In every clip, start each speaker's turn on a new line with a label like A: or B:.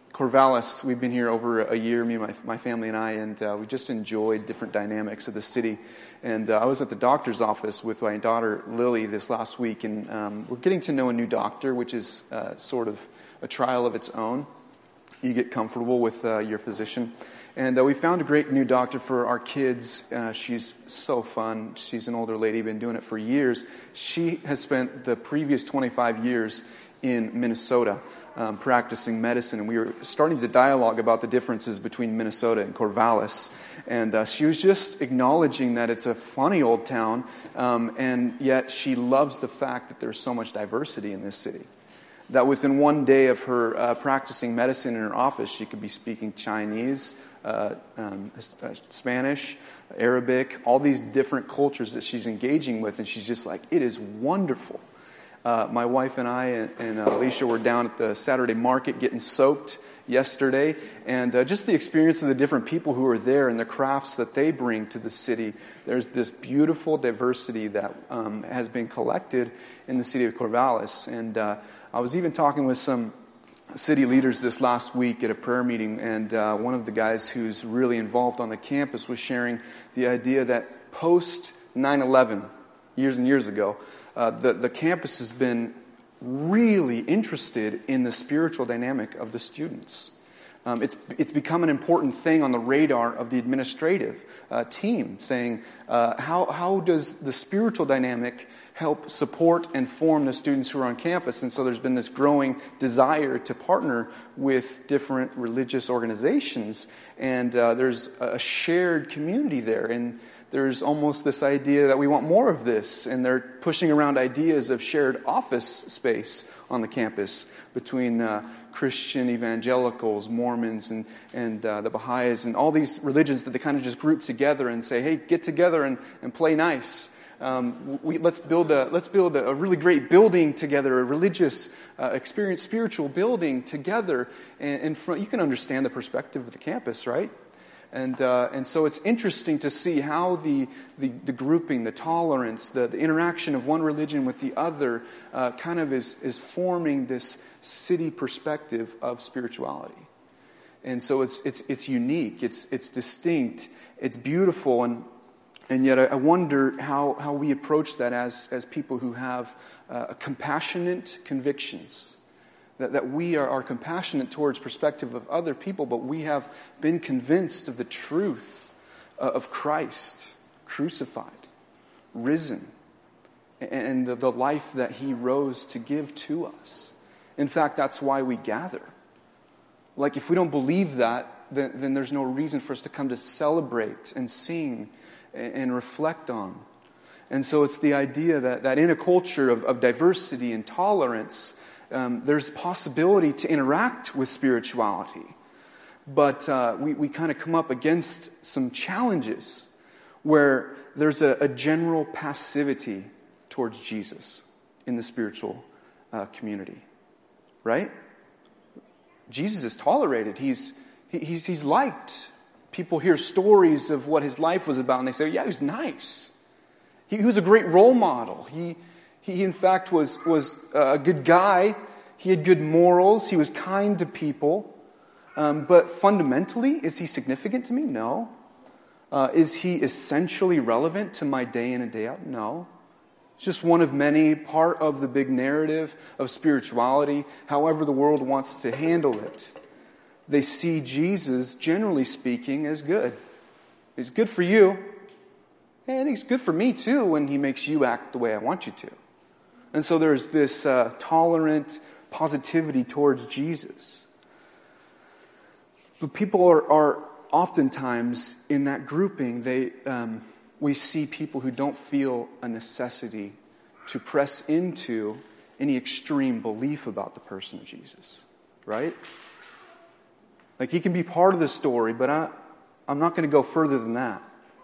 A: Corvallis, we've been here over a year, me and my family and I, and we just enjoyed different dynamics of the city. And I was at the doctor's office with my daughter Lily this last week, and we're getting to know a new doctor, which is sort of a trial of its own. You get comfortable with your physician. And we found a great new doctor for our kids. She's so fun. She's an older lady, been doing it for years. She has spent the previous 25 years in Minnesota practicing medicine. And we were starting to dialogue about the differences between Minnesota and Corvallis. And she was just acknowledging that it's a funny old town, and yet she loves the fact that there's so much diversity in this city. That within one day of her practicing medicine in her office, she could be speaking Chinese, Spanish, Arabic, all these different cultures that she's engaging with, and she's just like, it is wonderful. My wife and I and Alicia were down at the Saturday market getting soaked yesterday, and just the experience of the different people who are there and the crafts that they bring to the city. There's this beautiful diversity that has been collected in the city of Corvallis, and I was even talking with some city leaders this last week at a prayer meeting, and one of the guys who's really involved on the campus was sharing the idea that post 9/11, years and years ago, the campus has been really interested in the spiritual dynamic of the students. It's become an important thing on the radar of the administrative team, saying, how does the spiritual dynamic help support and form the students who are on campus? And so there's been this growing desire to partner with different religious organizations, and there's a shared community there, and there's almost this idea that we want more of this, and they're pushing around ideas of shared office space on the campus between Christian evangelicals, Mormons, and the Baha'is, and all these religions that they kind of just group together and say, hey, get together and play nice. Let's build a really great building together, a religious experience, spiritual building together. And you can understand the perspective of the campus, right? And so it's interesting to see how the grouping, the tolerance, the interaction of one religion with the other kind of is forming this city perspective of spirituality. And so it's unique, it's distinct, it's beautiful, and yet I wonder how we approach that as people who have compassionate convictions. That we are compassionate towards perspective of other people, but we have been convinced of the truth of Christ, crucified, risen, and the life that He rose to give to us. In fact, that's why we gather. Like, if we don't believe that, then there's no reason for us to come to celebrate and sing and reflect on. And so it's the idea that in a culture of diversity and tolerance, there's possibility to interact with spirituality. But we kind of come up against some challenges where there's a general passivity towards Jesus in the spiritual community. Right? Jesus is tolerated. He's liked. People hear stories of what His life was about, and they say, yeah, he was nice. He was a great role model. He in fact was a good guy. He had good morals. He was kind to people. But fundamentally, is He significant to me? No. Is He essentially relevant to my day in and day out? No. It's just one of many, part of the big narrative of spirituality, however the world wants to handle it. They see Jesus, generally speaking, as good. He's good for you. And He's good for me too when He makes you act the way I want you to. And so there's this tolerant positivity towards Jesus. But people are oftentimes in that grouping, we see people who don't feel a necessity to press into any extreme belief about the person of Jesus. Right? Like, He can be part of the story, but I'm not going to go further than that.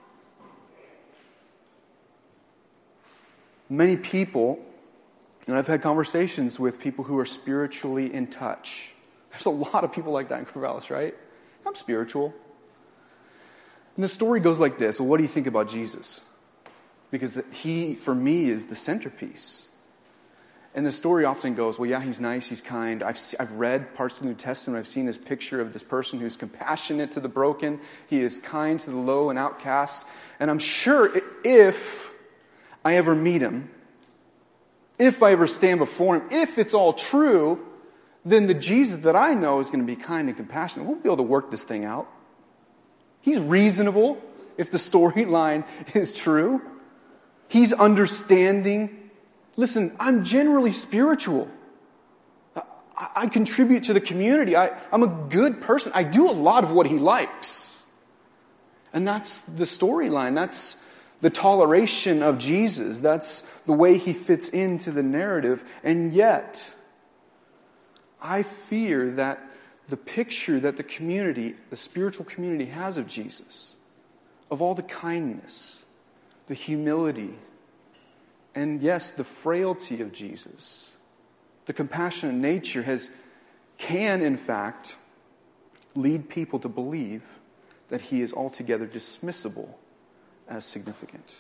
A: Many people, and I've had conversations with people who are spiritually in touch. There's a lot of people like that in Corvallis, right? I'm spiritual. And the story goes like this. Well, what do you think about Jesus? Because He, for me, is the centerpiece. And the story often goes, well, yeah, he's nice, he's kind. I've read parts of the New Testament. I've seen this picture of this person who's compassionate to the broken. He is kind to the low and outcast. And I'm sure if I ever meet him, if I ever stand before him, if it's all true, then the Jesus that I know is going to be kind and compassionate. We'll be able to work this thing out. He's reasonable if the storyline is true. He's understanding. Listen, I'm generally spiritual. I contribute to the community. I'm a good person. I do a lot of what he likes. And that's the storyline. That's the toleration of Jesus. That's the way he fits into the narrative. And yet, I fear that the picture that the community, the spiritual community has of Jesus, of all the kindness, the humility, and yes, the frailty of Jesus, the compassionate nature can in fact lead people to believe that he is altogether dismissible as significant.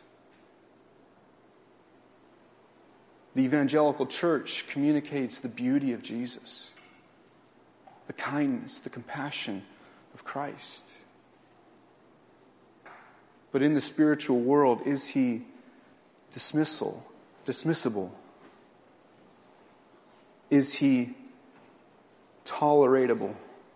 A: The evangelical church communicates the beauty of Jesus, the kindness, the compassion of Christ. But in the spiritual world, is he dismissible? Is he toleratable?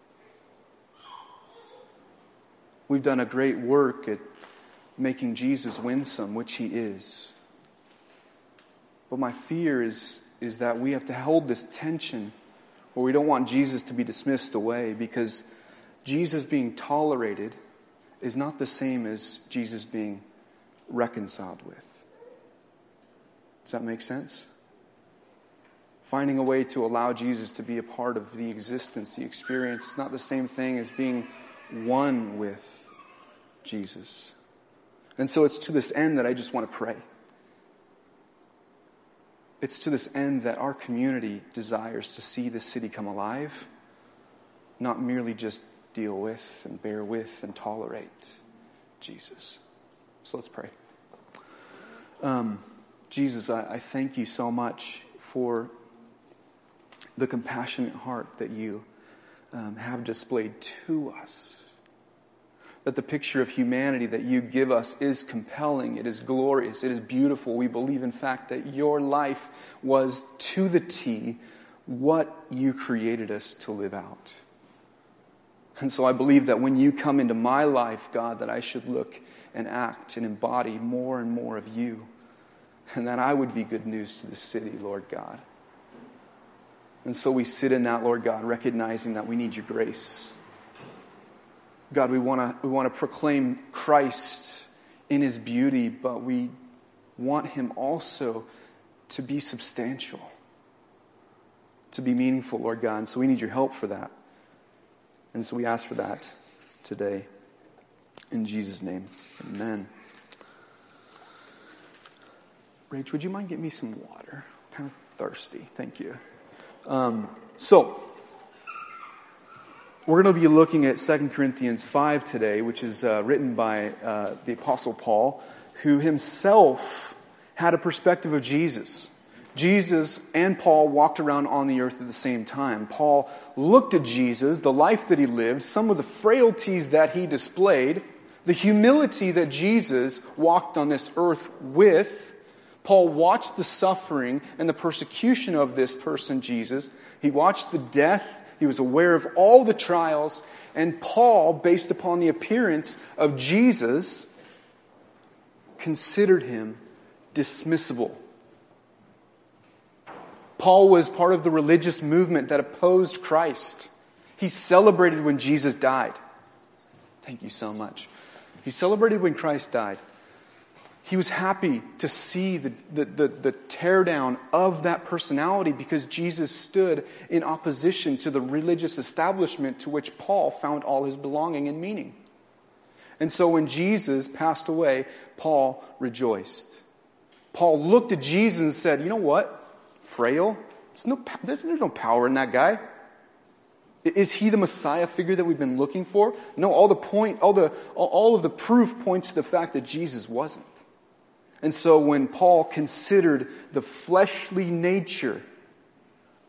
A: We've done a great work at making Jesus winsome, which he is. But my fear is that we have to hold this tension where we don't want Jesus to be dismissed away, because Jesus being tolerated is not the same as Jesus being reconciled with. Does that make sense? Finding a way to allow Jesus to be a part of the existence, the experience, is not the same thing as being one with Jesus. And so it's to this end that I just want to pray. It's to this end that our community desires to see this city come alive, not merely just deal with and bear with and tolerate Jesus. So let's pray. Jesus, I thank you so much for the compassionate heart that you have displayed to us. That the picture of humanity that you give us is compelling, it is glorious, it is beautiful. We believe, in fact, that your life was to the T what you created us to live out. And so I believe that when you come into my life, God, that I should look and act and embody more and more of you. And that I would be good news to the city, Lord God. And so we sit in that, Lord God, recognizing that we need your grace. God, we want to proclaim Christ in his beauty, but we want him also to be substantial, to be meaningful, Lord God. And so we need your help for that. And so we ask for that today. In Jesus' name, amen. Rach, would you mind getting me some water? I'm kind of thirsty. Thank you. So, we're going to be looking at 2 Corinthians 5 today, which is written by the Apostle Paul, who himself had a perspective of Jesus. Jesus and Paul walked around on the earth at the same time. Paul looked at Jesus, the life that he lived, some of the frailties that he displayed, the humility that Jesus walked on this earth with. Paul watched the suffering and the persecution of this person, Jesus. He watched the death. He was aware of all the trials. And Paul, based upon the appearance of Jesus, considered him dismissible. Paul was part of the religious movement that opposed Christ. He celebrated when Jesus died. Thank you so much. He celebrated when Christ died. He was happy to see the teardown of that personality because Jesus stood in opposition to the religious establishment to which Paul found all his belonging and meaning. And so when Jesus passed away, Paul rejoiced. Paul looked at Jesus and said, you know what? Frail. There's no power in that guy. Is he the Messiah figure that we've been looking for? No, all of the proof points to the fact that Jesus wasn't. And so when Paul considered the fleshly nature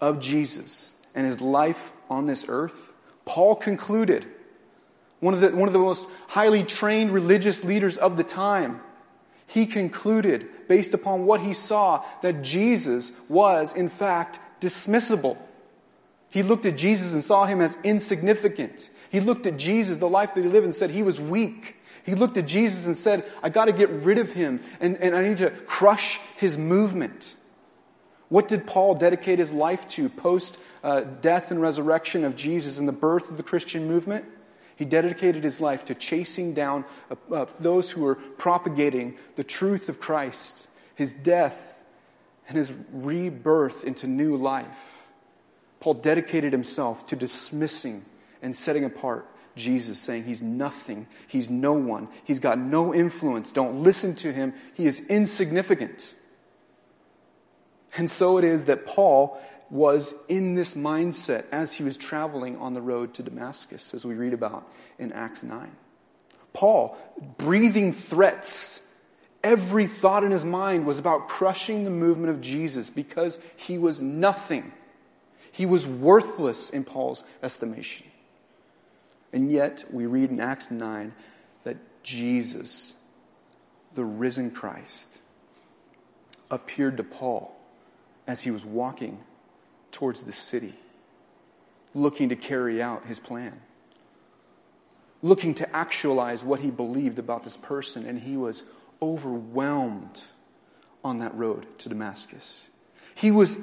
A: of Jesus and his life on this earth, Paul concluded, one of the most highly trained religious leaders of the time, he concluded, based upon what he saw, that Jesus was, in fact, dismissible. He looked at Jesus and saw him as insignificant. He looked at Jesus, the life that he lived, and said he was weak. He looked at Jesus and said, I got to get rid of him, and I need to crush his movement. What did Paul dedicate his life to post death and resurrection of Jesus and the birth of the Christian movement? He dedicated his life to chasing down those who were propagating the truth of Christ, his death, and his rebirth into new life. Paul dedicated himself to dismissing and setting apart Jesus, saying he's nothing, he's no one, he's got no influence, don't listen to him, he is insignificant. And so it is that Paul was in this mindset as he was traveling on the road to Damascus, as we read about in Acts 9. Paul, breathing threats, every thought in his mind was about crushing the movement of Jesus because he was nothing. He was worthless in Paul's estimation. And yet, we read in Acts 9 that Jesus, the risen Christ, appeared to Paul as he was walking towards the city, looking to carry out his plan, looking to actualize what he believed about this person, and he was overwhelmed on that road to Damascus. He was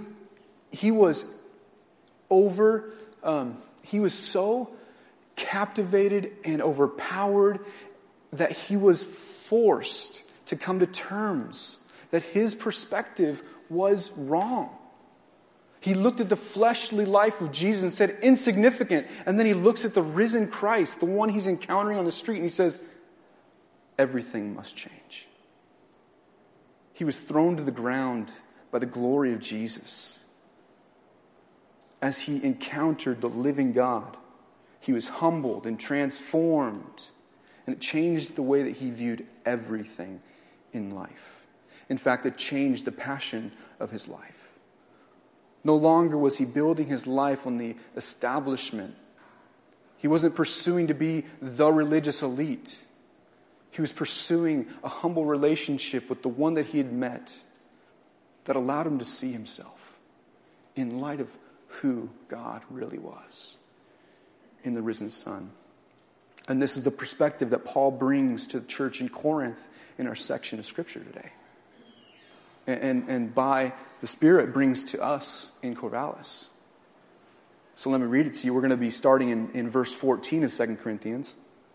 A: so captivated and overpowered that he was forced to come to terms that his perspective was wrong. He looked at the fleshly life of Jesus and said, insignificant. And then he looks at the risen Christ, the one he's encountering on the street, and he says, everything must change. He was thrown to the ground by the glory of Jesus. As he encountered the living God, he was humbled and transformed, and it changed the way that he viewed everything in life. In fact, it changed the passion of his life. No longer was he building his life on the establishment. He wasn't pursuing to be the religious elite. He was pursuing a humble relationship with the one that he had met that allowed him to see himself in light of who God really was in the risen Son. And this is the perspective that Paul brings to the church in Corinth in our section of Scripture today. And by the Spirit brings to us in Corvallis. So let me read it to you. We're going to be starting in verse 14 of 2 Corinthians.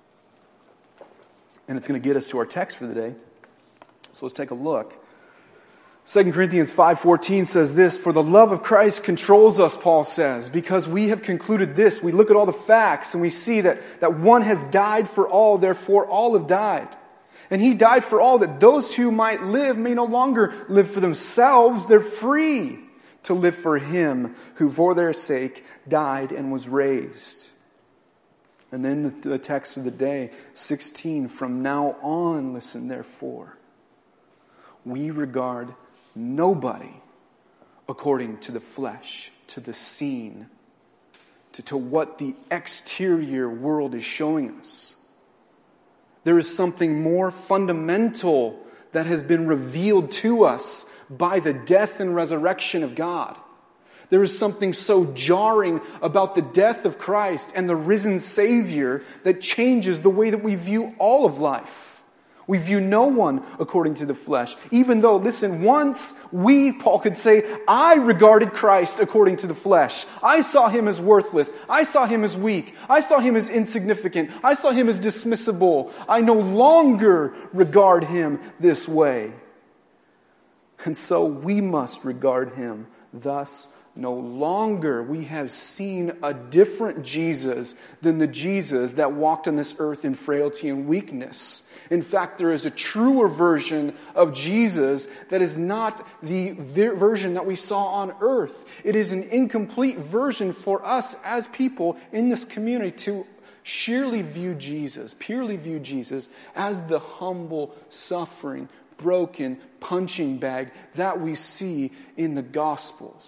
A: And it's going to get us to our text for the day. So let's take a look. 2 Corinthians 5:14 says this, "For the love of Christ controls us," Paul says, "because we have concluded this." We look at all the facts and we see that one has died for all, therefore all have died. And he died for all, that those who might live may no longer live for themselves. They're free to live for him who for their sake died and was raised. And then the text of the day, 16, "From now on, listen, therefore, we regard nobody according to the flesh, to the seen, to what the exterior world is showing us. There is something more fundamental that has been revealed to us by the death and resurrection of God. There is something so jarring about the death of Christ and the risen Savior that changes the way that we view all of life. We view no one according to the flesh. Even though, listen, once Paul could say, I regarded Christ according to the flesh. I saw him as worthless. I saw him as weak. I saw him as insignificant. I saw him as dismissible. I no longer regard him this way. And so we must regard him thus no longer. We have seen a different Jesus than the Jesus that walked on this earth in frailty and weakness. In fact, there is a truer version of Jesus that is not the version that we saw on earth. It is an incomplete version for us as people in this community to purely view Jesus as the humble, suffering, broken punching bag that we see in the Gospels.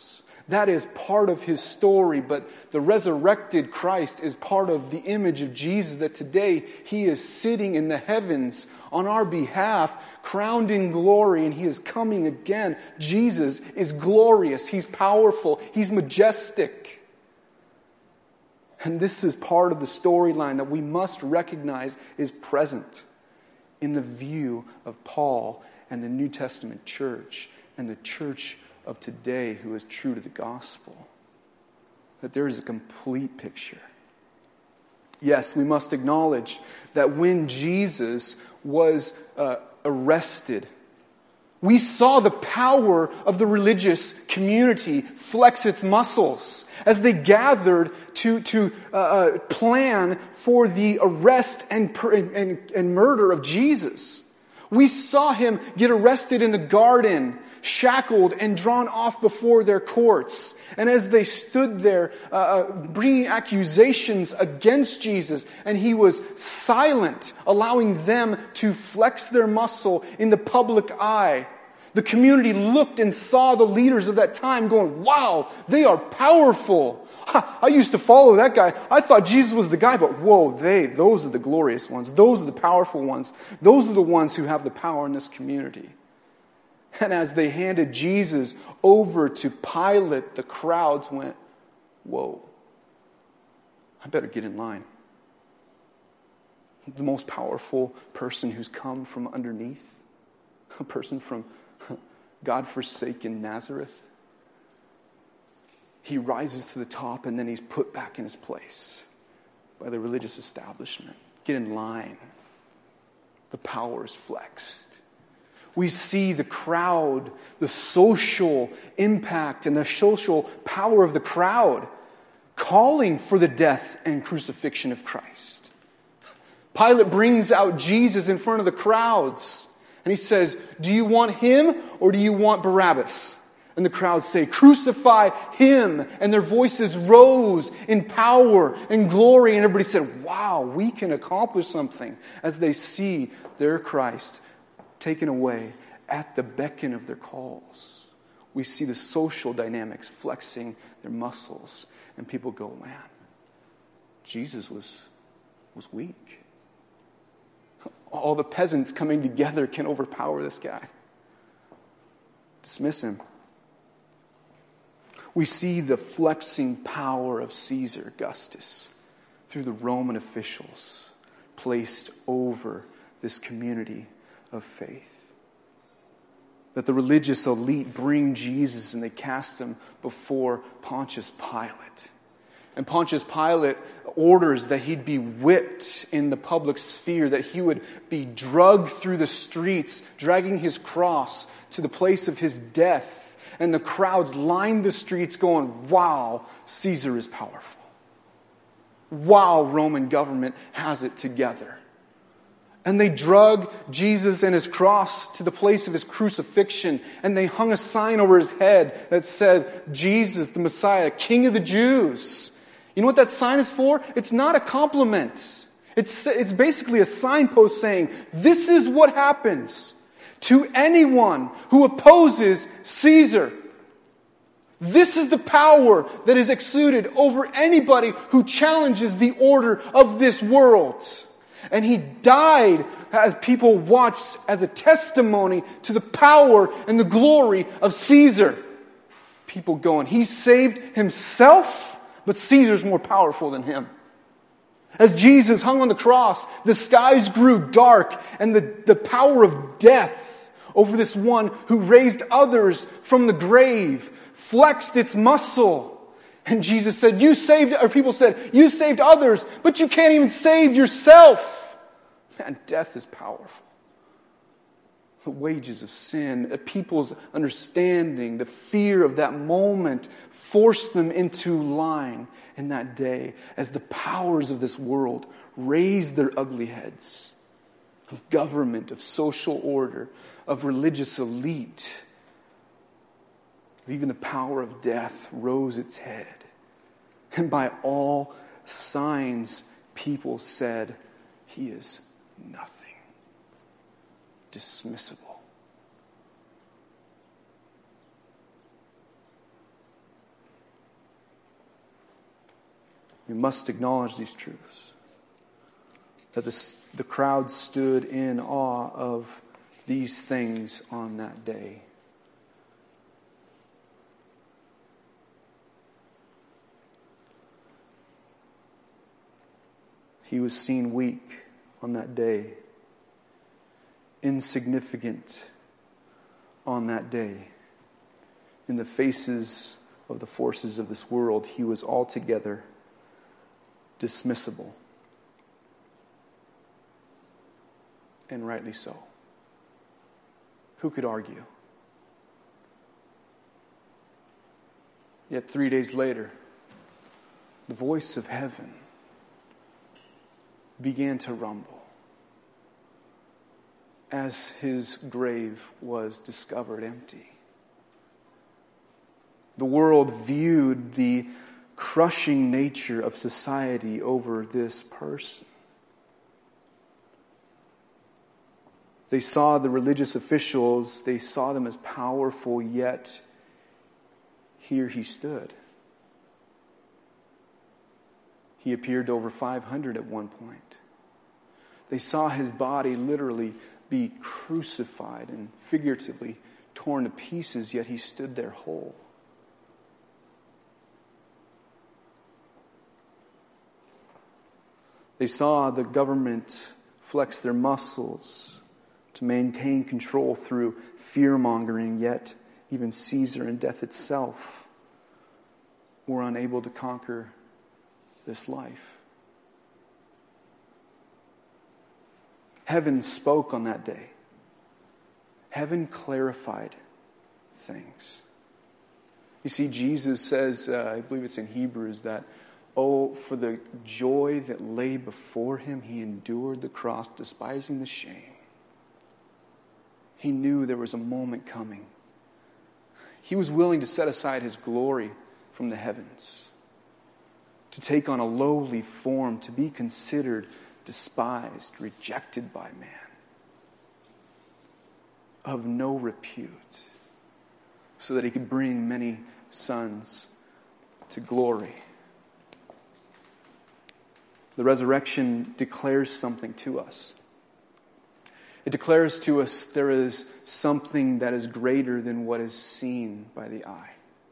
A: That is part of his story, but the resurrected Christ is part of the image of Jesus, that today he is sitting in the heavens on our behalf, crowned in glory, and he is coming again. Jesus is glorious. He's powerful. He's majestic. And this is part of the storyline that we must recognize is present in the view of Paul and the New Testament church and the church of today who is true to the gospel. That there is a complete picture. Yes, we must acknowledge that when Jesus was arrested, we saw the power of the religious community flex its muscles as they gathered to plan for the arrest and murder of Jesus. We saw him get arrested in the garden, shackled and drawn off before their courts. And as they stood there bringing accusations against Jesus, and he was silent, allowing them to flex their muscle in the public eye, the community looked and saw the leaders of that time going, wow, they are powerful. I used to follow that guy. I thought Jesus was the guy, but whoa, those are the glorious ones. Those are the powerful ones. Those are the ones who have the power in this community. And as they handed Jesus over to Pilate, the crowds went, whoa, I better get in line. The most powerful person who's come from underneath, a person from God-forsaken Nazareth, he rises to the top and then he's put back in his place by the religious establishment. Get in line. The power is flexed. We see the crowd, the social impact and the social power of the crowd calling for the death and crucifixion of Christ. Pilate brings out Jesus in front of the crowds and he says, do you want him or do you want Barabbas? And the crowds say, crucify him. And their voices rose in power and glory. And everybody said, wow, we can accomplish something as they see their Christ taken away at the beckon of their calls. We see the social dynamics flexing their muscles. And people go, man, Jesus was weak. All the peasants coming together can overpower this guy. Dismiss him. We see the flexing power of Caesar Augustus through the Roman officials placed over this community of faith. That the religious elite bring Jesus and they cast him before Pontius Pilate. And Pontius Pilate orders that he'd be whipped in the public sphere, that he would be dragged through the streets, dragging his cross to the place of his death. And the crowds lined the streets going, wow, Caesar is powerful. Wow, Roman government has it together. And they drug Jesus and his cross to the place of his crucifixion. And they hung a sign over his head that said, Jesus, the Messiah, King of the Jews. You know what that sign is for? It's not a compliment. It's basically a signpost saying, this is what happens to anyone who opposes Caesar. This is the power that is exuded over anybody who challenges the order of this world. And he died as people watched as a testimony to the power and the glory of Caesar. People going, he saved himself, but Caesar's more powerful than him. As Jesus hung on the cross, the skies grew dark and the power of death over this one who raised others from the grave flexed its muscle. And Jesus said, people said, you saved others, but you can't even save yourself. Man, death is powerful. The wages of sin, people's understanding, the fear of that moment forced them into line in that day as the powers of this world raised their ugly heads of government, of social order, of religious elite. Even the power of death rose its head. And by all signs, people said, he is nothing. Dismissible. We must acknowledge these truths. That the crowd stood in awe of these things on that day. He was seen weak on that day, insignificant on that day. In the faces of the forces of this world, he was altogether dismissible. And rightly so. Who could argue? Yet 3 days later, the voice of heaven began to rumble as his grave was discovered empty. The world viewed the crushing nature of society over this person. They saw the religious officials, they saw them as powerful, yet here he stood. He appeared to over 500 at one point. They saw his body literally be crucified and figuratively torn to pieces, yet he stood there whole. They saw the government flex their muscles to maintain control through fear-mongering, yet even Caesar and death itself were unable to conquer this life. Heaven spoke on that day. Heaven clarified things. You see, Jesus says, I believe it's in Hebrews, that, for the joy that lay before him, he endured the cross, despising the shame. He knew there was a moment coming. He was willing to set aside his glory from the heavens, to take on a lowly form, to be considered despised, rejected by man, of no repute, so that he could bring many sons to glory. The resurrection declares something to us. It declares to us there is something that is greater than what is seen by the eye.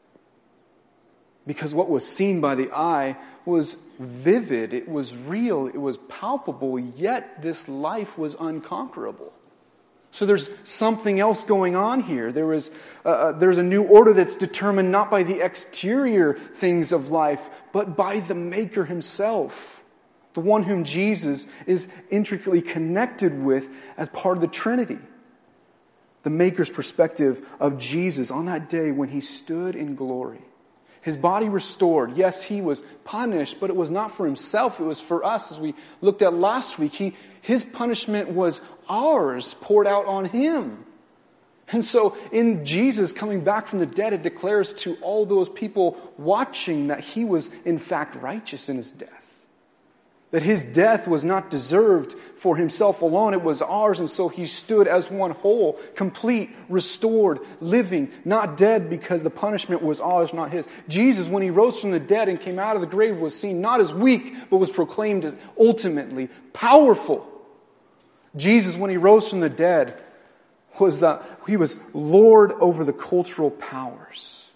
A: Because what was seen by the eye was vivid, it was real, it was palpable, yet this life was unconquerable. So there's something else going on here. There's a new order that's determined not by the exterior things of life, but by the Maker himself, the one whom Jesus is intricately connected with as part of the Trinity. The Maker's perspective of Jesus on that day when he stood in glory. His body restored. Yes, he was punished, but it was not for himself. It was for us, as we looked at last week. His punishment was ours, poured out on him. And so in Jesus coming back from the dead, it declares to all those people watching that he was in fact righteous in his death. That his death was not deserved for himself alone, it was ours, and so he stood as one whole, complete, restored, living, not dead because the punishment was ours, not his. Jesus, when he rose from the dead and came out of the grave, was seen not as weak, but was proclaimed as ultimately powerful. Jesus, when he rose from the dead, he was Lord over the cultural powers.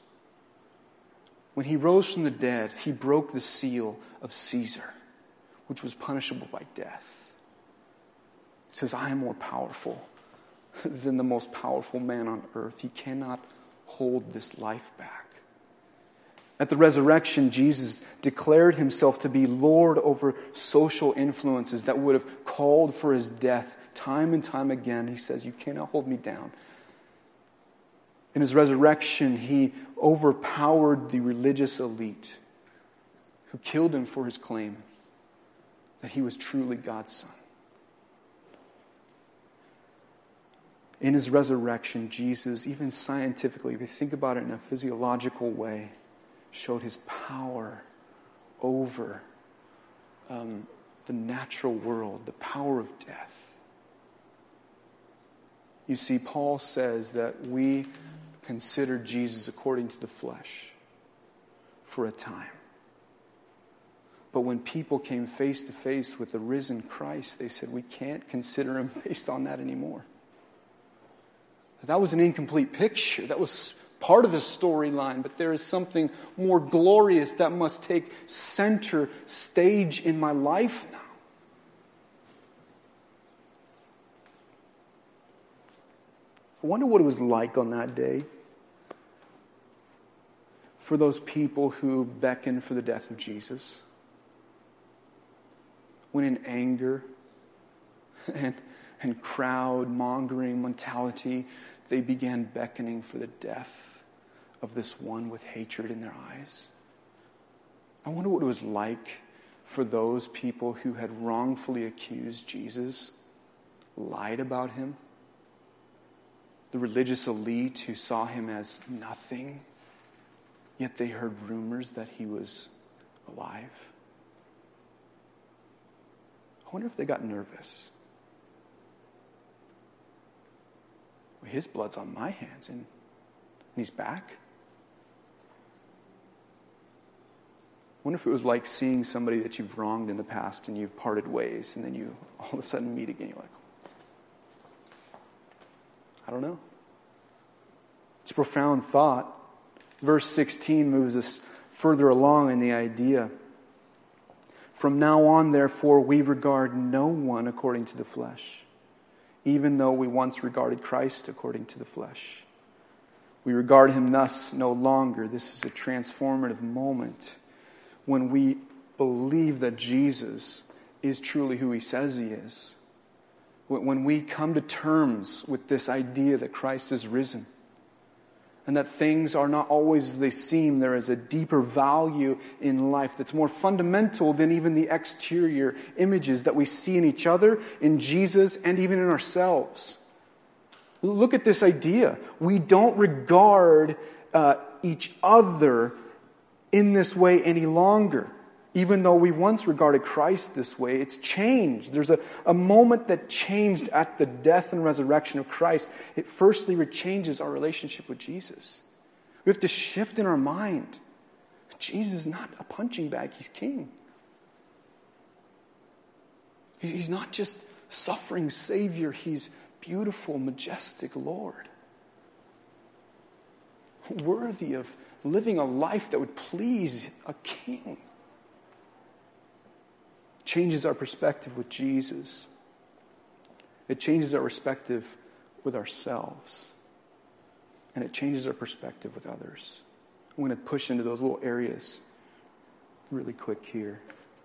A: When he rose from the dead, he broke the seal of Caesar, which was punishable by death. He says, I am more powerful than the most powerful man on earth. He cannot hold this life back. At the resurrection, Jesus declared himself to be Lord over social influences that would have called for his death time and time again. He says, you cannot hold me down. In his resurrection, he overpowered the religious elite who killed him for his claim that he was truly God's son. In his resurrection, Jesus, even scientifically, if you think about it in a physiological way, showed his power over the natural world, the power of death. You see, Paul says that we consider Jesus according to the flesh for a time. But when people came face to face with the risen Christ, they said, we can't consider him based on that anymore. That was an incomplete picture. That was part of the storyline, but there is something more glorious that must take center stage in my life now. I wonder what it was like on that day for those people who beckoned for the death of Jesus. When in anger and crowd-mongering mentality, they began beckoning for the death of this one with hatred in their eyes. I wonder what it was like for those people who had wrongfully accused Jesus, lied about him, the religious elite who saw him as nothing, yet they heard rumors that he was alive. I wonder if they got nervous. Well, his blood's on my hands, and he's back. I wonder if it was like seeing somebody that you've wronged in the past and you've parted ways, and then you all of a sudden meet again. You're like, I don't know. It's a profound thought. Verse 16 moves us further along in the idea. From now on, therefore, we regard no one according to the flesh, even though we once regarded Christ according to the flesh. We regard him thus no longer. This is a transformative moment when we believe that Jesus is truly who he says he is. When we come to terms with this idea that Christ is risen, and that things are not always as they seem. There is a deeper value in life that's more fundamental than even the exterior images that we see in each other, in Jesus, and even in ourselves. Look at this idea. We don't regard each other in this way any longer. Even though we once regarded Christ this way, it's changed. There's a moment that changed at the death and resurrection of Christ. It firstly changes our relationship with Jesus. We have to shift in our mind. Jesus is not a punching bag, he's king. He's not just suffering Savior, he's beautiful, majestic Lord. Worthy of living a life that would please a king. Changes our perspective with Jesus. It changes our perspective with ourselves. And it changes our perspective with others. I'm going to push into those little areas really quick here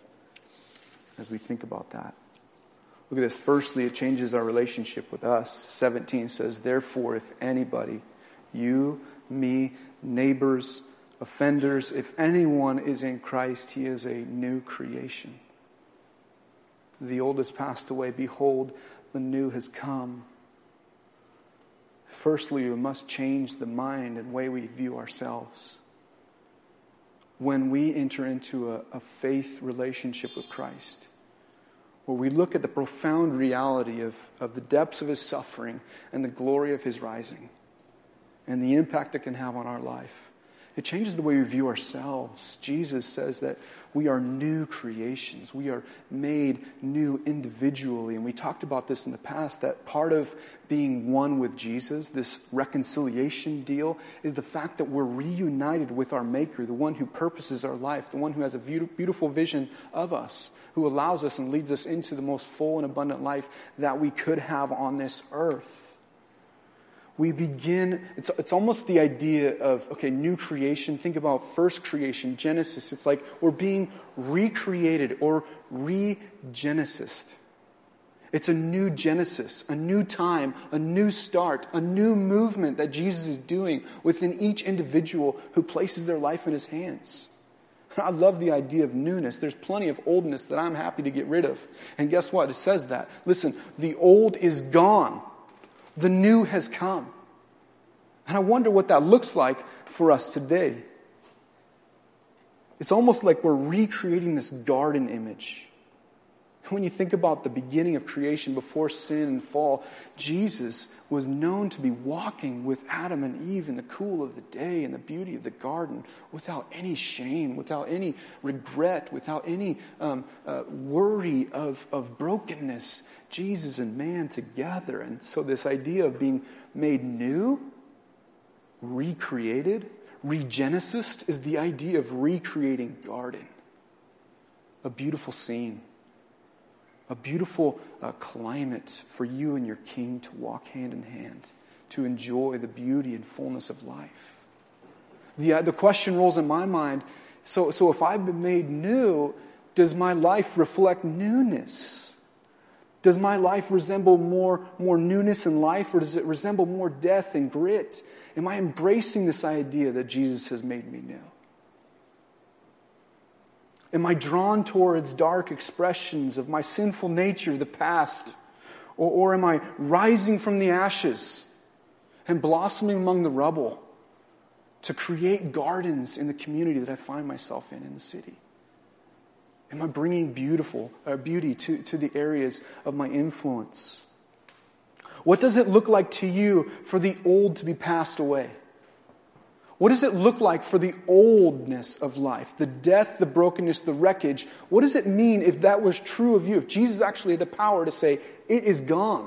A: as we think about that. Look at this. Firstly, it changes our relationship with us. 17 says, therefore, if anybody, you, me, neighbors, offenders, if anyone is in Christ, he is a new creation. The old has passed away. Behold, the new has come. Firstly, we must change the mind and way we view ourselves. When we enter into a faith relationship with Christ, where we look at the profound reality of the depths of his suffering and the glory of his rising, and the impact it can have on our life, it changes the way we view ourselves. Jesus says that we are new creations. We are made new individually. And we talked about this in the past, that part of being one with Jesus, this reconciliation deal, is the fact that we're reunited with our Maker, the one who purposes our life, the one who has a beautiful vision of us, who allows us and leads us into the most full and abundant life that we could have on this earth. We begin, it's almost the idea of, new creation. Think about first creation, Genesis. It's like we're being recreated or regenesised. It's a new Genesis, a new time, a new start, a new movement that Jesus is doing within each individual who places their life in his hands. I love the idea of newness. There's plenty of oldness that I'm happy to get rid of. And guess what? It says that. Listen, the old is gone. The new has come. And I wonder what that looks like for us today. It's almost like we're recreating this garden image When you think about the beginning of creation before sin and fall, Jesus was known to be walking with Adam and Eve in the cool of the day and the beauty of the garden without any shame, without any regret, without any worry of brokenness. Jesus and man together. And so this idea of being made new, recreated, regenesis is the idea of recreating garden. A beautiful scene. A beautiful climate for you and your King to walk hand in hand, to enjoy the beauty and fullness of life. The question rolls in my mind, so if I've been made new, does my life reflect newness? Does my life resemble more newness in life, or does it resemble more death and grit? Am I embracing this idea that Jesus has made me new? Am I drawn towards dark expressions of my sinful nature of the past? Or am I rising from the ashes and blossoming among the rubble to create gardens in the community that I find myself in the city? Am I bringing beauty to the areas of my influence? What does it look like to you for the old to be passed away? What does it look like for the oldness of life, the death, the brokenness, the wreckage? What does it mean if that was true of you? If Jesus actually had the power to say, it is gone.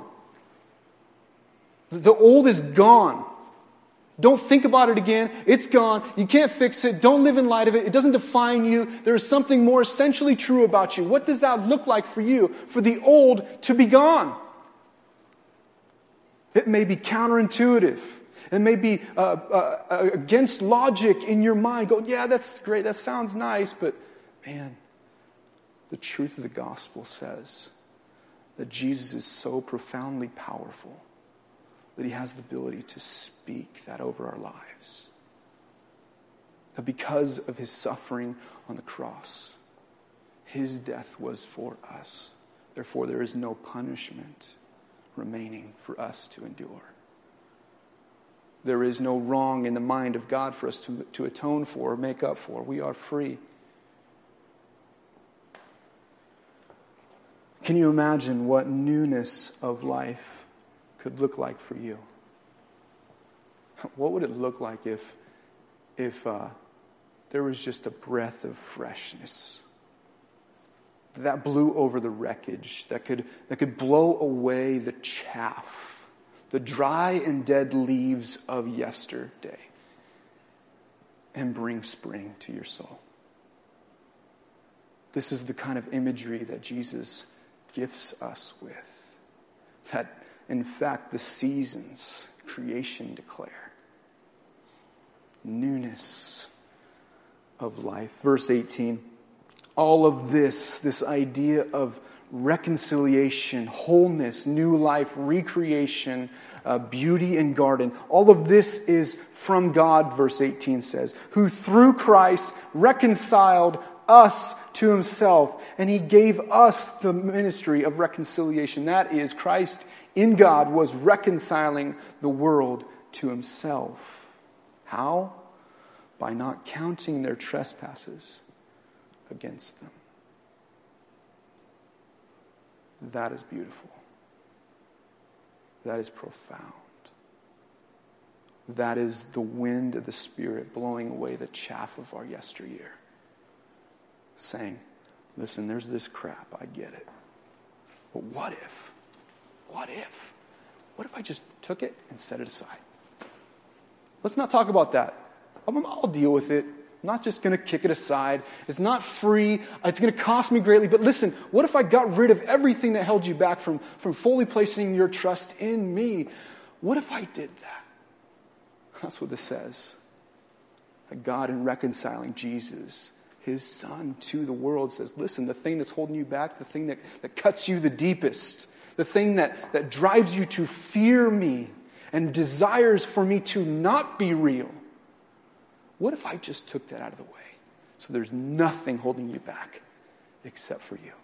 A: The old is gone. Don't think about it again. It's gone. You can't fix it. Don't live in light of it. It doesn't define you. There is something more essentially true about you. What does that look like for you, for the old to be gone? It may be counterintuitive. It may be against logic in your mind. Go, yeah, that's great. That sounds nice. But man, the truth of the gospel says that Jesus is so profoundly powerful that he has the ability to speak that over our lives. That because of his suffering on the cross, his death was for us. Therefore, there is no punishment remaining for us to endure. There is no wrong in the mind of God for us to atone for or make up for. We are free. Can you imagine what newness of life could look like for you? What would it look like if there was just a breath of freshness that blew over the wreckage, that could blow away the chaff, the dry and dead leaves of yesterday, and bring spring to your soul? This is the kind of imagery that Jesus gifts us with. That, in fact, the seasons, creation declare newness of life. Verse 18, all of this idea of reconciliation, wholeness, new life, recreation, beauty and garden. All of this is from God, verse 18 says, who through Christ reconciled us to himself, and he gave us the ministry of reconciliation. That is, Christ in God was reconciling the world to himself. How? By not counting their trespasses against them. That is beautiful. That is profound. That is the wind of the Spirit blowing away the chaff of our yesteryear. Saying, listen, there's this crap, I get it. But what if? What if I just took it and set it aside? Let's not talk about that. I'll deal with it. I'm not just going to kick it aside. It's not free. It's going to cost me greatly. But listen, what if I got rid of everything that held you back from fully placing your trust in me? What if I did that? That's what this says. That God, in reconciling Jesus, his Son, to the world, says, listen, the thing that's holding you back, the thing that cuts you the deepest, the thing that drives you to fear me and desires for me to not be real, what if I just took that out of the way so there's nothing holding you back except for you?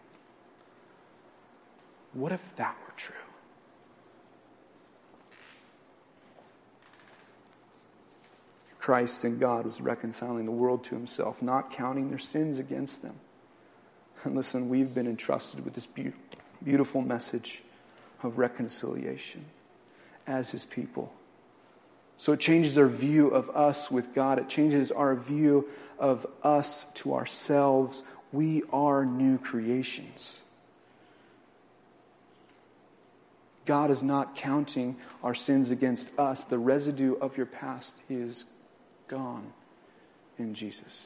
A: What if that were true? Christ and God was reconciling the world to himself, not counting their sins against them. And listen, we've been entrusted with this beautiful message of reconciliation as His people. So it changes our view of us with God. It changes our view of us to ourselves. We are new creations. God is not counting our sins against us. The residue of your past is gone in Jesus.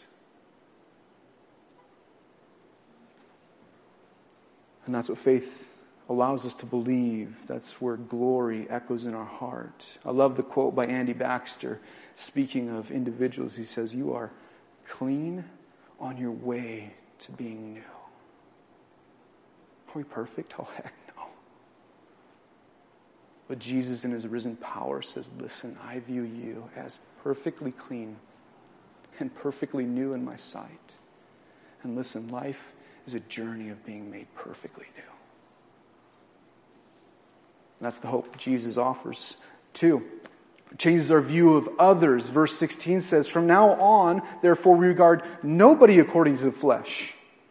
A: And that's what faith allows us to believe. That's where glory echoes in our heart. I love the quote by Andy Baxter, speaking of individuals. He says, "You are clean on your way to being new." Are we perfect? Oh, heck no. But Jesus in His risen power says, listen, I view you as perfectly clean and perfectly new in my sight. And listen, life is a journey of being made perfectly new. And that's the hope Jesus offers too. It changes our view of others. Verse 16 says, "From now on, therefore, we regard nobody according to the flesh."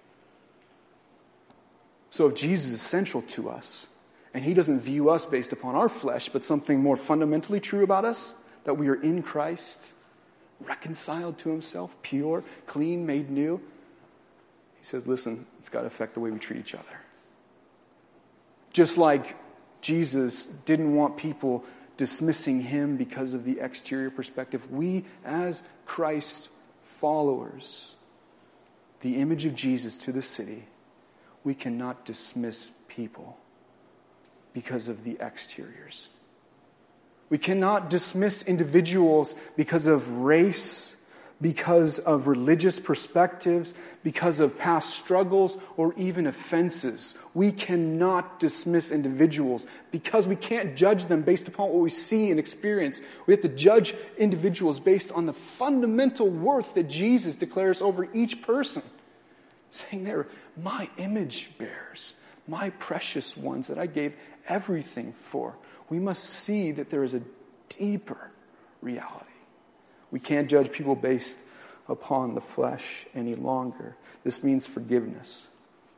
A: So if Jesus is central to us, and He doesn't view us based upon our flesh, but something more fundamentally true about us, that we are in Christ, reconciled to Himself, pure, clean, made new, He says, listen, it's got to affect the way we treat each other. Just like Jesus didn't want people dismissing Him because of the exterior perspective, we as Christ followers, the image of Jesus to the city, we cannot dismiss people because of the exteriors. We cannot dismiss individuals because of race, because of religious perspectives, because of past struggles, or even offenses. We cannot dismiss individuals because we can't judge them based upon what we see and experience. We have to judge individuals based on the fundamental worth that Jesus declares over each person. Saying they're my image bearers, my precious ones that I gave everything for. We must see that there is a deeper reality. We can't judge people based upon the flesh any longer. This means forgiveness.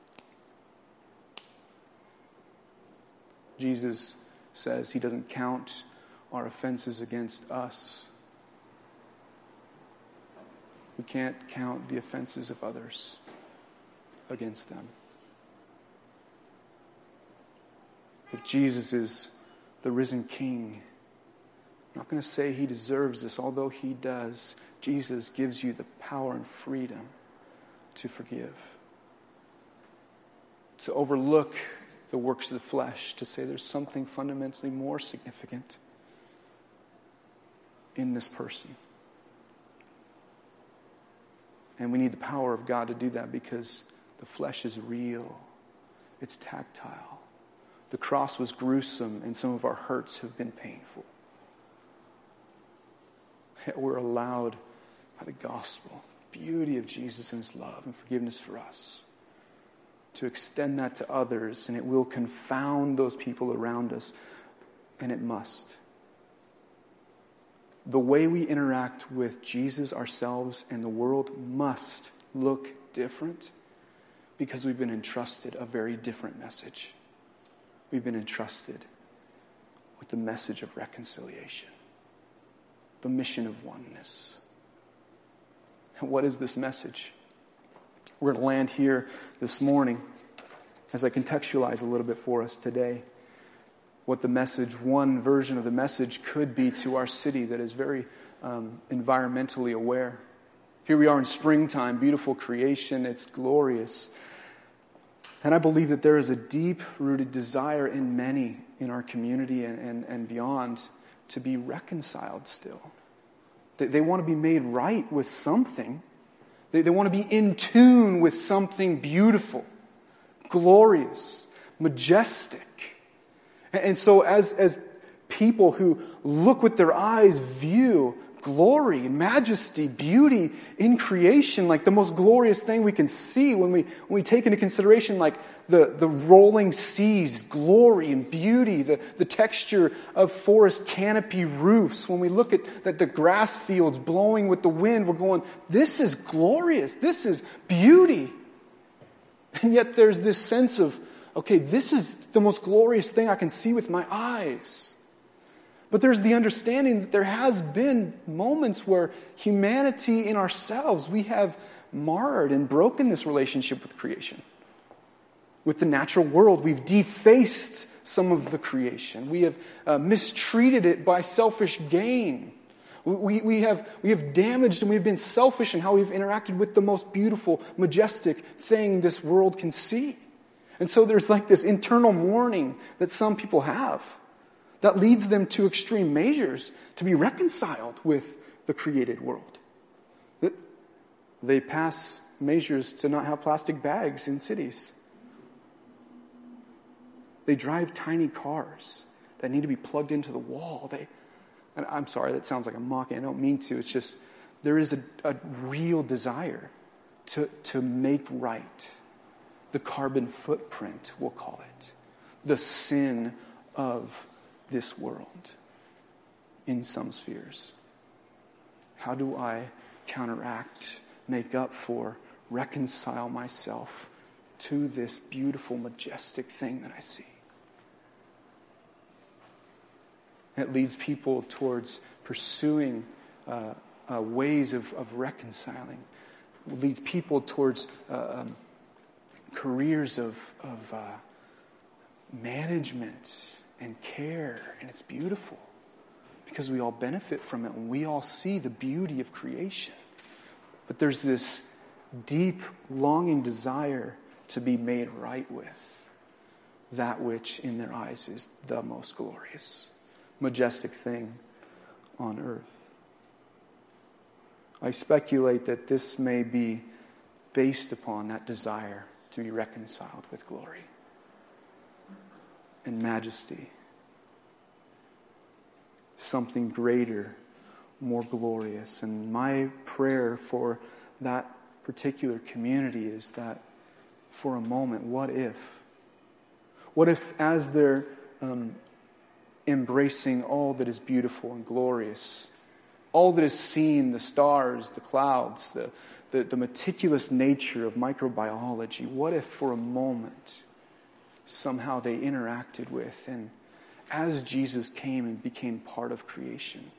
A: Jesus says He doesn't count our offenses against us. We can't count the offenses of others against them. If Jesus is the risen King, I'm not going to say He deserves this, although He does. Jesus gives you the power and freedom to forgive, to overlook the works of the flesh, to say there's something fundamentally more significant in this person. And we need the power of God to do that because the flesh is real. It's tactile. The cross was gruesome, and some of our hurts have been painful. Yet we're allowed by the gospel, beauty of Jesus and His love and forgiveness for us, to extend that to others, and it will confound those people around us, and it must. The way we interact with Jesus, ourselves, and the world must look different because we've been entrusted a very different message. We've been entrusted with the message of reconciliation, the mission of oneness. And what is this message? We're going to land here this morning as I contextualize a little bit for us today what the message, one version of the message could be to our city that is very environmentally aware. Here we are in springtime, beautiful creation, it's glorious. And I believe that there is a deep-rooted desire in many in our community and beyond to be reconciled still. They want to be made right with something. They want to be in tune with something beautiful, glorious, majestic. And so as people who look with their eyes, view glory, majesty, beauty in creation, like the most glorious thing we can see when we take into consideration like the rolling seas, glory and beauty, the texture of forest canopy roofs. When we look at the grass fields blowing with the wind, we're going, this is glorious, this is beauty. And yet there's this sense of, okay, this is the most glorious thing I can see with my eyes. But there's the understanding that there has been moments where humanity in ourselves, we have marred and broken this relationship with creation. With the natural world, we've defaced some of the creation. We have mistreated it by selfish gain. We have damaged and we've been selfish in how we've interacted with the most beautiful, majestic thing this world can see. And so there's like this internal mourning that some people have that leads them to extreme measures to be reconciled with the created world. They pass measures to not have plastic bags in cities. They drive tiny cars that need to be plugged into the wall. And I'm sorry, that sounds like I'm mocking. I don't mean to. It's just there is a real desire to make right the carbon footprint, we'll call it, the sin of this world in some spheres. How do I counteract, make up for, reconcile myself to this beautiful, majestic thing that I see? It leads people towards pursuing ways of reconciling. It leads people towards careers of management and care, and it's beautiful because we all benefit from it and we all see the beauty of creation. But there's this deep longing desire to be made right with that which in their eyes is the most glorious, majestic thing on earth. I speculate that this may be based upon that desire to be reconciled with glory and majesty. Something greater, more glorious. And my prayer for that particular community is that for a moment, what if as they're embracing all that is beautiful and glorious, all that is seen, the stars, the clouds, the meticulous nature of microbiology, what if for a moment somehow they interacted with, and as Jesus came and became part of creation,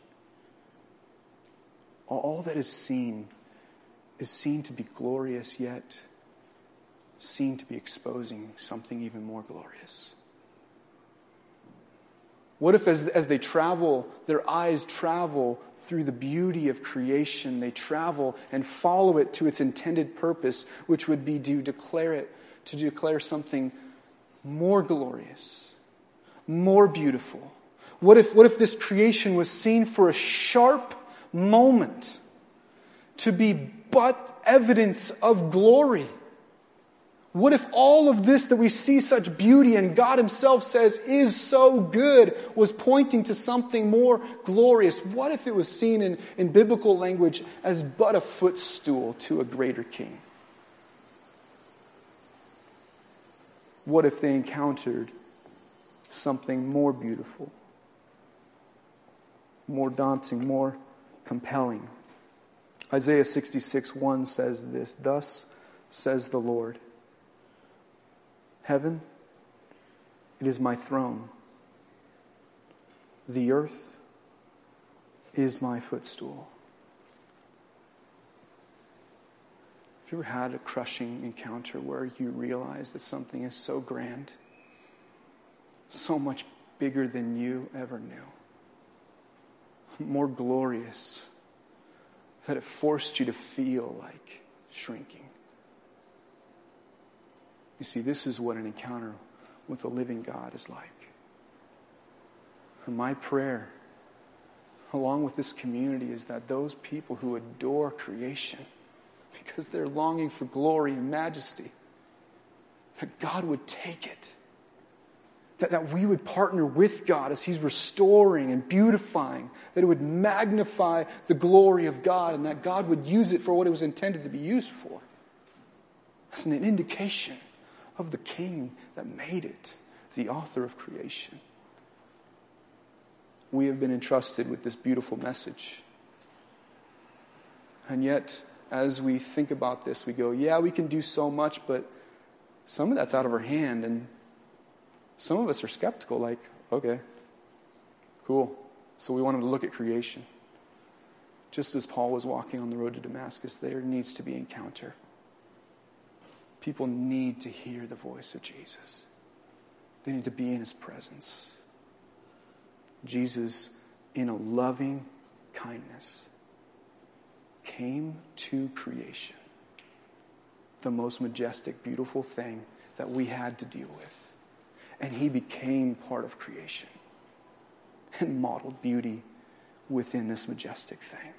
A: all that is seen to be glorious, yet seen to be exposing something even more glorious? What if as they travel, their eyes travel through the beauty of creation, they travel and follow it to its intended purpose, which would be to declare something more glorious, more beautiful? What if this creation was seen for a sharp moment to be but evidence of glory? What if all of this that we see such beauty and God Himself says is so good was pointing to something more glorious? What if it was seen in biblical language as but a footstool to a greater king? What if they encountered something more beautiful, more daunting, more compelling? Isaiah 66:1 says this, "Thus says the Lord, heaven, it is my throne. The earth is my footstool." Have you ever had a crushing encounter where you realize that something is so grand, so much bigger than you ever knew, more glorious, that it forced you to feel like shrinking? You see, this is what an encounter with the living God is like. And my prayer, along with this community, is that those people who adore creation, because they're longing for glory and majesty, that God would take it. That we would partner with God as He's restoring and beautifying, that it would magnify the glory of God, and that God would use it for what it was intended to be used for. That's an indication of the King that made it, the author of creation. We have been entrusted with this beautiful message. And yet, as we think about this, we go, yeah, we can do so much, but some of that's out of her hand, and some of us are skeptical, like, okay, cool. So we want him to look at creation. Just as Paul was walking on the road to Damascus, there needs to be encounter. People need to hear the voice of Jesus. They need to be in his presence. Jesus, in a loving kindness, came to creation, the most majestic, beautiful thing that we had to deal with. And he became part of creation and modeled beauty within this majestic thing.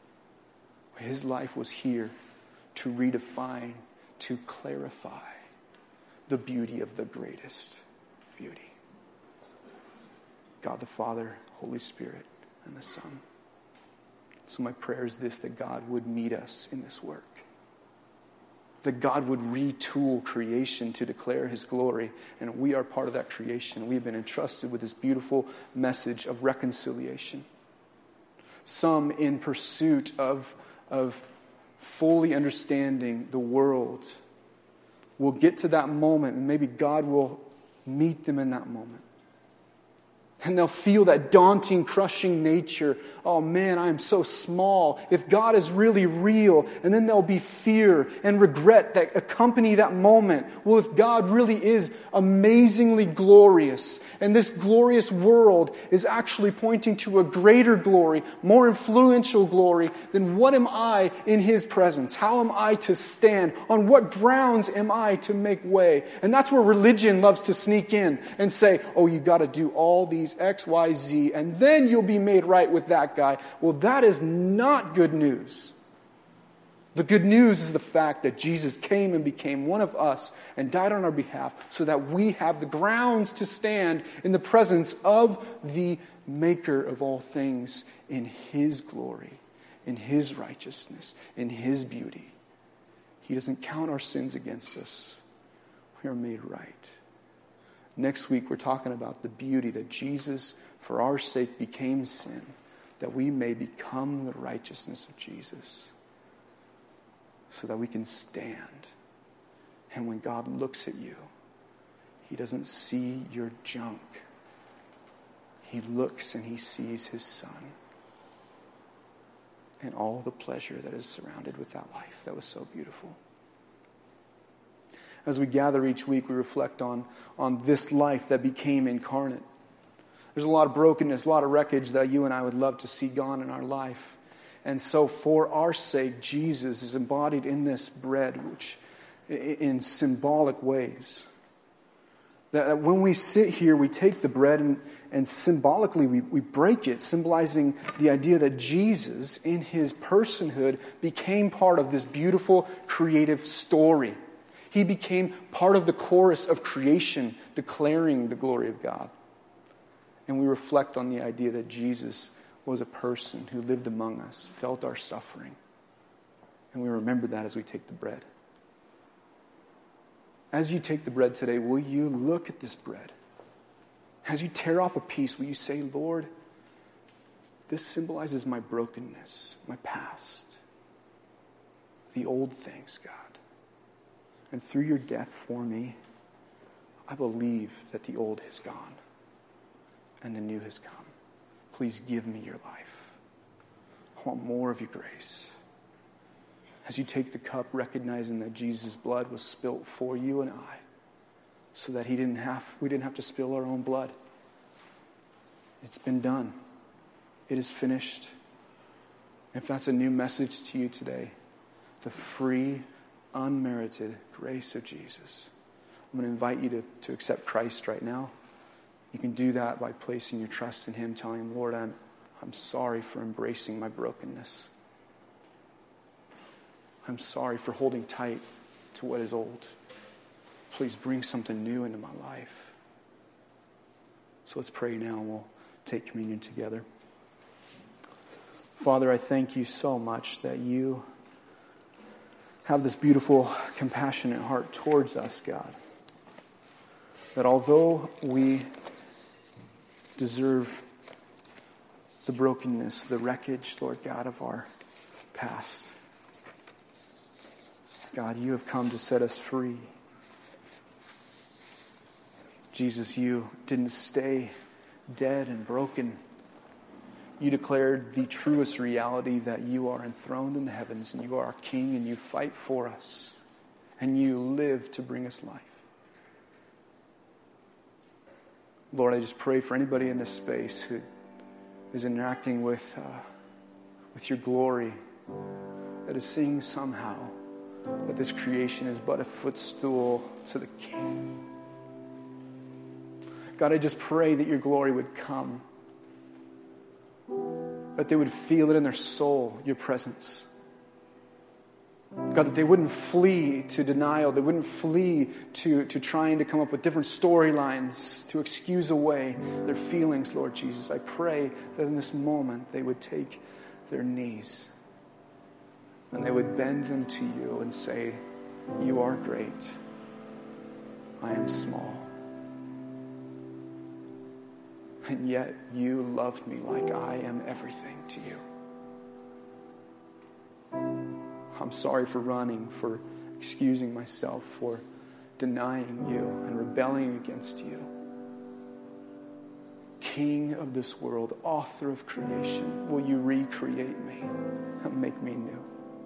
A: His life was here to redefine, to clarify the beauty of the greatest beauty. God the Father, Holy Spirit, and the Son. So my prayer is this, that God would meet us in this work. That God would retool creation to declare his glory. And we are part of that creation. We've been entrusted with this beautiful message of reconciliation. Some in pursuit of fully understanding the world will get to that moment, and maybe God will meet them in that moment. And they'll feel that daunting, crushing nature. Oh man, I am so small. If God is really real. And then there'll be fear and regret that accompany that moment. Well, if God really is amazingly glorious, and this glorious world is actually pointing to a greater glory, more influential glory, then what am I in his presence? How am I to stand? On what grounds am I to make way? And that's where religion loves to sneak in and say, oh, you got to do all these X, Y, Z, and then you'll be made right with that guy. Well, that is not good news. The good news is the fact that Jesus came and became one of us and died on our behalf so that we have the grounds to stand in the presence of the Maker of all things in his glory, in his righteousness, in his beauty. He doesn't count our sins against us. We are made right. Next week, we're talking about the beauty that Jesus, for our sake, became sin, that we may become the righteousness of Jesus, so that we can stand. And when God looks at you, he doesn't see your junk. He looks and he sees his Son and all the pleasure that is surrounded with that life that was so beautiful. As we gather each week, we reflect on this life that became incarnate. There's a lot of brokenness, a lot of wreckage that you and I would love to see gone in our life. And so for our sake, Jesus is embodied in this bread, which in symbolic ways. That when we sit here, we take the bread and symbolically we break it, symbolizing the idea that Jesus, in his personhood, became part of this beautiful creative story. He became part of the chorus of creation, declaring the glory of God. And we reflect on the idea that Jesus was a person who lived among us, felt our suffering. And we remember that as we take the bread. As you take the bread today, will you look at this bread? As you tear off a piece, will you say, Lord, this symbolizes my brokenness, my past, the old things, God. And through your death for me, I believe that the old has gone and the new has come. Please give me your life. I want more of your grace. As you take the cup, recognizing that Jesus' blood was spilt for you and I, so that we didn't have to spill our own blood. It's been done. It is finished. If that's a new message to you today, the free, unmerited grace of Jesus. I'm going to invite you to accept Christ right now. You can do that by placing your trust in him, telling him, Lord, I'm sorry for embracing my brokenness. I'm sorry for holding tight to what is old. Please bring something new into my life. So let's pray now and we'll take communion together. Father, I thank you so much that you have this beautiful, compassionate heart towards us, God. That although we deserve the brokenness, the wreckage, Lord God, of our past, God, you have come to set us free. Jesus, you didn't stay dead and broken. You declared the truest reality that you are enthroned in the heavens and you are our King and you fight for us and you live to bring us life. Lord, I just pray for anybody in this space who is interacting with your glory, that is seeing somehow that this creation is but a footstool to the King. God, I just pray that your glory would come, that they would feel it in their soul, your presence. God, that they wouldn't flee to denial. They wouldn't flee to trying to come up with different storylines to excuse away their feelings, Lord Jesus. I pray that in this moment they would take their knees and they would bend them to you and say, you are great. I am small. And yet you loved me like I am everything to you. I'm sorry for running, for excusing myself, for denying you and rebelling against you. King of this world, author of creation, will you recreate me and make me new?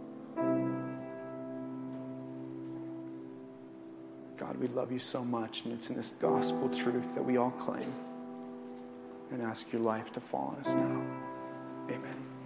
A: God, we love you so much, and it's in this gospel truth that we all claim and ask your life to fall on us now. Amen.